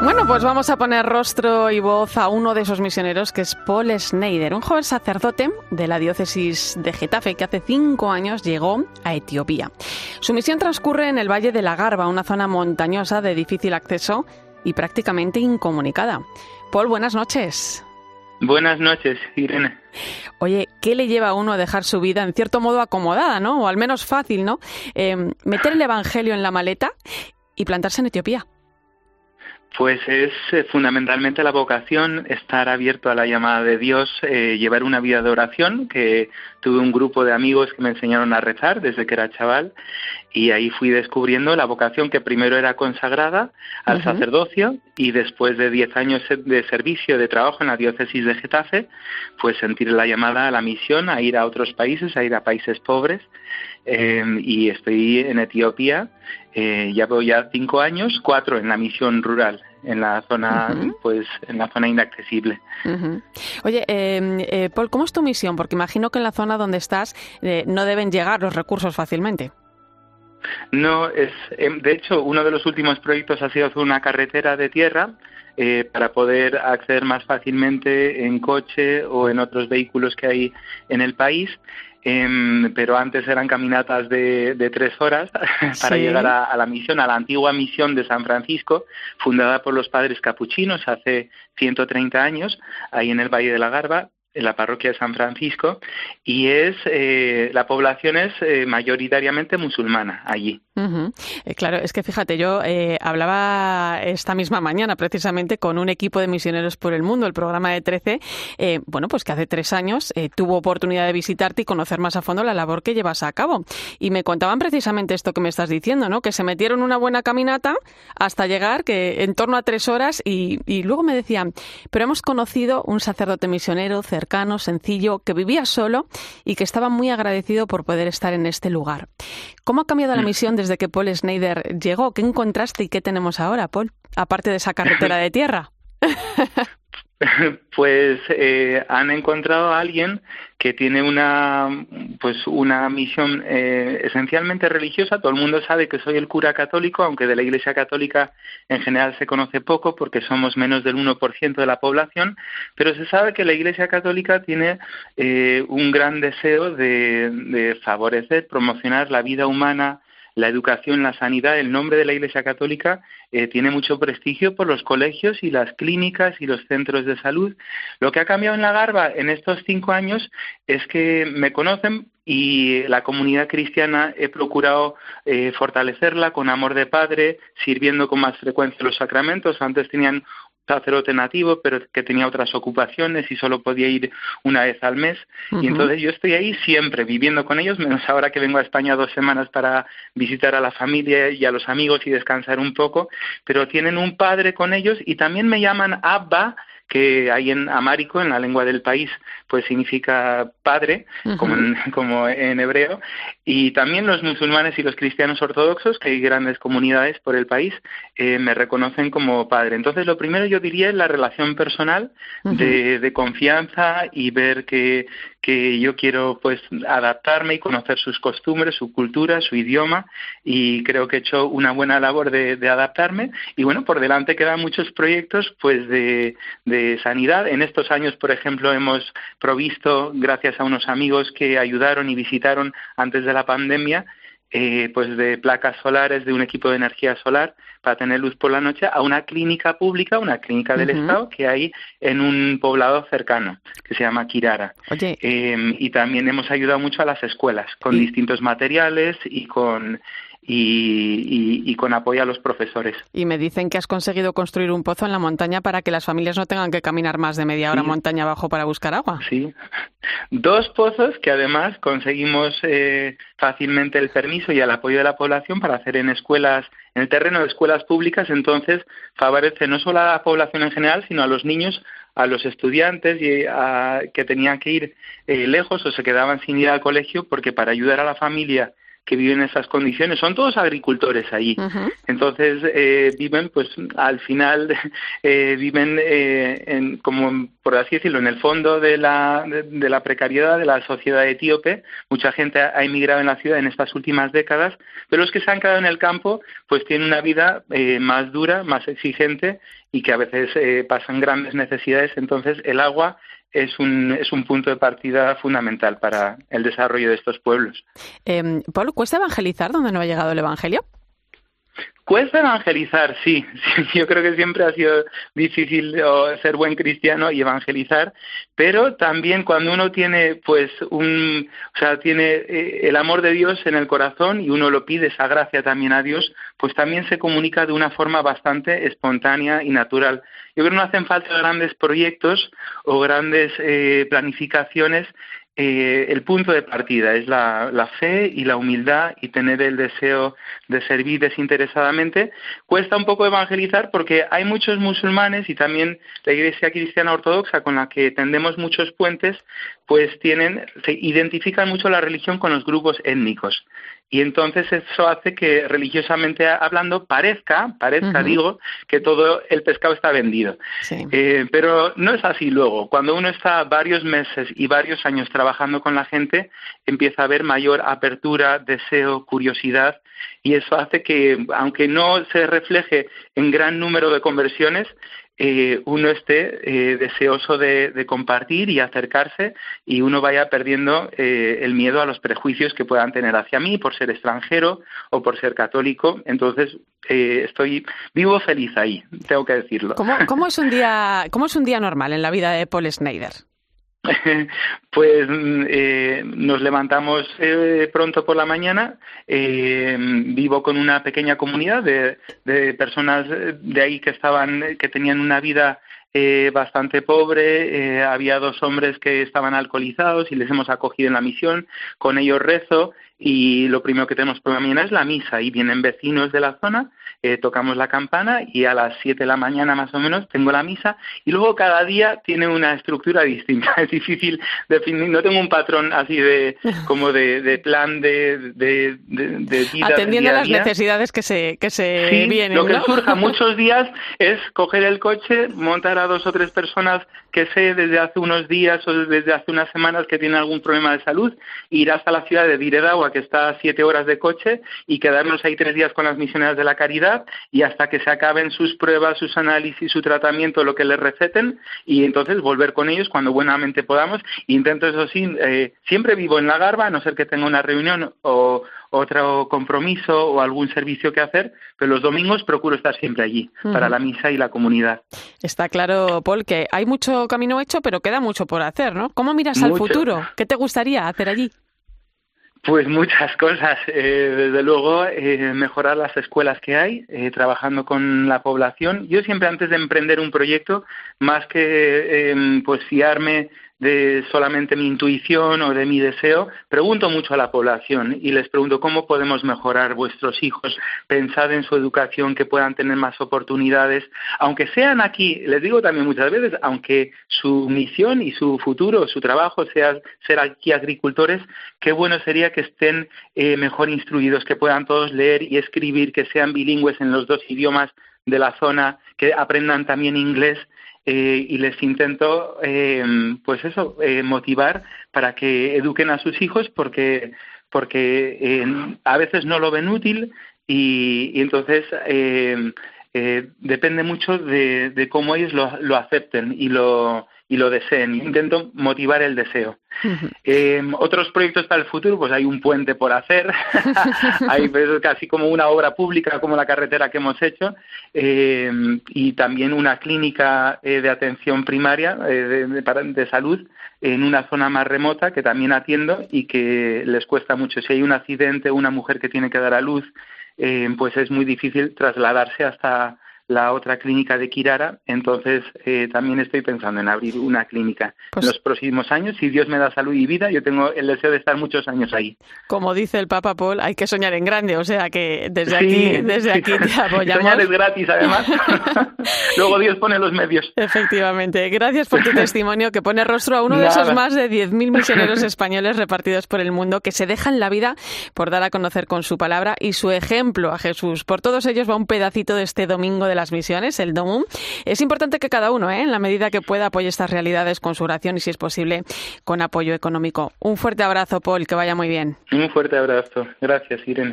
Bueno, pues vamos a poner rostro y voz a uno de esos misioneros, que es Paul Schneider, un joven sacerdote de la diócesis de Getafe que hace 5 años llegó a Etiopía. Su misión transcurre en el Valle de la Garba, una zona montañosa de difícil acceso y prácticamente incomunicada. Paul, buenas noches. Buenas noches, Irene. Oye, ¿qué le lleva a uno a dejar su vida en cierto modo acomodada, ¿no? O al menos fácil, ¿no? Meter el evangelio en la maleta y plantarse en Etiopía. Pues es fundamentalmente la vocación, estar abierto a la llamada de Dios, llevar una vida de oración, que tuve un grupo de amigos que me enseñaron a rezar desde que era chaval, y ahí fui descubriendo la vocación, que primero era consagrada al sacerdocio, y después de 10 años de servicio, de trabajo en la diócesis de Getafe, pues sentir la llamada a la misión, a ir a otros países, a ir a países pobres, y estoy en Etiopía. Ya voy 5 años, 4 en la misión rural, en la zona, pues en la zona inaccesible. Oye, Paul, ¿cómo es tu misión? Porque imagino que en la zona donde estás no deben llegar los recursos fácilmente. No, de hecho, uno de los últimos proyectos ha sido hacer una carretera de tierra para poder acceder más fácilmente en coche o en otros vehículos que hay en el país. Pero antes eran caminatas de 3 horas para llegar a la misión, a la antigua misión de San Francisco, fundada por los padres capuchinos hace 130 años, ahí en el Valle de la Garba, en la parroquia de San Francisco, y la población es mayoritariamente musulmana allí. Claro, es que fíjate, yo hablaba esta misma mañana precisamente con un equipo de misioneros por el mundo, el programa de 13, pues que hace 3 años tuvo oportunidad de visitarte y conocer más a fondo la labor que llevas a cabo. Y me contaban precisamente esto que me estás diciendo, ¿no? Que se metieron una buena caminata hasta llegar, que en torno a 3 horas, y luego me decían, pero hemos conocido un sacerdote misionero cercano, sencillo, que vivía solo y que estaba muy agradecido por poder estar en este lugar. ¿Cómo ha cambiado la misión desde que Paul Schneider llegó? ¿Qué encontraste y qué tenemos ahora, Paul? Aparte de esa carretera de tierra. Pues han encontrado a alguien que tiene una misión esencialmente religiosa. Todo el mundo sabe que soy el cura católico, aunque de la Iglesia Católica en general se conoce poco porque somos menos del 1% de la población, pero se sabe que la Iglesia Católica tiene un gran deseo de favorecer, promocionar la vida humana, la educación, la sanidad. El nombre de la Iglesia Católica tiene mucho prestigio por los colegios y las clínicas y los centros de salud. Lo que ha cambiado en la Garba en estos 5 años es que me conocen, y la comunidad cristiana he procurado fortalecerla con amor de padre, sirviendo con más frecuencia los sacramentos. Antes tenían sacerdote nativo, pero que tenía otras ocupaciones y solo podía ir una vez al mes. Y entonces yo estoy ahí siempre viviendo con ellos, menos ahora que vengo a España 2 semanas para visitar a la familia y a los amigos y descansar un poco, pero tienen un padre con ellos, y también me llaman Abba, que hay en amárico, en la lengua del país, pues significa padre, como en hebreo, y también los musulmanes y los cristianos ortodoxos, que hay grandes comunidades por el país, me reconocen como padre. Entonces, lo primero yo diría es la relación personal de confianza, y ver que yo quiero pues adaptarme y conocer sus costumbres, su cultura, su idioma, y creo que he hecho una buena labor de adaptarme. Y bueno, por delante quedan muchos proyectos pues de sanidad. En estos años, por ejemplo, hemos provisto, gracias a unos amigos que ayudaron y visitaron antes de la pandemia, pues de placas solares, de un equipo de energía solar para tener luz por la noche, a una clínica pública, una clínica del Estado que hay en un poblado cercano que se llama Kirara. Oye. Y también hemos ayudado mucho a las escuelas con distintos materiales y con apoyo a los profesores. Y me dicen que has conseguido construir un pozo en la montaña para que las familias no tengan que caminar más de media hora montaña abajo para buscar agua. Sí, 2 pozos que además conseguimos fácilmente el permiso y el apoyo de la población para hacer en el terreno de escuelas públicas. Entonces favorece no solo a la población en general, sino a los niños, a los estudiantes que tenían que ir lejos o se quedaban sin ir al colegio, porque para ayudar a la familia que viven en esas condiciones. Son todos agricultores allí. Entonces viven, pues al final viven como por así decirlo, en el fondo de la precariedad de la sociedad etíope. Mucha gente ha emigrado en la ciudad en estas últimas décadas, pero los que se han quedado en el campo pues tienen una vida más dura, más exigente y que a veces pasan grandes necesidades. Entonces el agua es un punto de partida fundamental para el desarrollo de estos pueblos. Paul, ¿cuesta evangelizar donde no ha llegado el Evangelio? Cuesta evangelizar, sí. Yo creo que siempre ha sido difícil ser buen cristiano y evangelizar, pero también cuando uno tiene tiene el amor de Dios en el corazón y uno lo pide, esa gracia también a Dios, pues también se comunica de una forma bastante espontánea y natural. Yo creo que no hacen falta grandes proyectos o grandes planificaciones. El punto de partida es la fe y la humildad y tener el deseo de servir desinteresadamente. Cuesta un poco evangelizar porque hay muchos musulmanes y también la Iglesia Cristiana Ortodoxa, con la que tendemos muchos puentes, pues se identifican mucho la religión con los grupos étnicos. Y entonces eso hace que, religiosamente hablando, parezca, digo, que todo el pescado está vendido. Sí. Pero no es así luego. Cuando uno está varios meses y varios años trabajando con la gente, empieza a haber mayor apertura, deseo, curiosidad, y eso hace que, aunque no se refleje en gran número de conversiones, uno esté deseoso de compartir y acercarse, y uno vaya perdiendo el miedo a los prejuicios que puedan tener hacia mí por ser extranjero o por ser católico. Entonces vivo feliz ahí, tengo que decirlo. ¿Cómo es un día normal en la vida de Paul Schneider? Pues nos levantamos pronto por la mañana. Vivo con una pequeña comunidad de personas de ahí que tenían una vida bastante pobre. Había 2 hombres que estaban alcoholizados y les hemos acogido en la misión. Con ellos rezo, y lo primero que tenemos por la mañana es la misa, y vienen vecinos de la zona, tocamos la campana y a las 7 de la mañana más o menos tengo la misa, y luego cada día tiene una estructura distinta. Es difícil definir, no tengo un patrón así de plan de vida atendiendo día a las día. Necesidades que se vienen, lo que ¿no? surja muchos días es coger el coche, montar a 2 o 3 personas que sé desde hace unos días o desde hace unas semanas que tienen algún problema de salud, ir hasta la ciudad de Diredawa, que está a 7 horas de coche, y quedarnos ahí 3 días con las misioneras de la caridad, y hasta que se acaben sus pruebas, sus análisis, su tratamiento, lo que les receten, y entonces volver con ellos cuando buenamente podamos. Intento, eso sí, siempre vivo en la Garba, a no ser que tenga una reunión o otro compromiso o algún servicio que hacer, pero los domingos procuro estar siempre allí para la misa y la comunidad. Está claro, Paul, que hay mucho camino hecho, pero queda mucho por hacer, ¿no? ¿Cómo miras al futuro? ¿Qué te gustaría hacer allí? Pues muchas cosas. Desde luego, mejorar las escuelas que hay, trabajando con la población. Yo siempre, antes de emprender un proyecto, más que fiarme de solamente mi intuición o de mi deseo, pregunto mucho a la población y les pregunto cómo podemos mejorar vuestros hijos, pensad en su educación, que puedan tener más oportunidades, aunque sean aquí, les digo también muchas veces, aunque su misión y su futuro, su trabajo sea ser aquí agricultores, qué bueno sería que estén mejor instruidos, que puedan todos leer y escribir, que sean bilingües en los 2 idiomas de la zona, que aprendan también inglés. Y les intento motivar para que eduquen a sus hijos, porque a veces no lo ven útil, y entonces depende mucho de cómo ellos lo acepten y lo deseen. Intento motivar el deseo. Otros proyectos para el futuro, pues hay un puente por hacer, hay casi como una obra pública como la carretera que hemos hecho, y también una clínica de atención primaria de salud en una zona más remota que también atiendo y que les cuesta mucho. Si hay un accidente, una mujer que tiene que dar a luz, pues es muy difícil trasladarse hasta la otra clínica de Kirara, entonces también estoy pensando en abrir una clínica en los próximos años. Si Dios me da salud y vida, yo tengo el deseo de estar muchos años ahí. Como dice el Papa Paul, hay que soñar en grande, o sea que desde aquí te apoyamos. Soñar es gratis, además. Luego Dios pone los medios. Efectivamente. Gracias por tu testimonio, que pone rostro a uno de esos más de 10.000 misioneros españoles repartidos por el mundo que se dejan la vida por dar a conocer con su palabra y su ejemplo a Jesús. Por todos ellos va un pedacito de este Domingo de las Misiones, el Domum. Es importante que cada uno, en la medida que pueda, apoye estas realidades con su oración y, si es posible, con apoyo económico. Un fuerte abrazo, Paul, que vaya muy bien. Un fuerte abrazo. Gracias, Irene.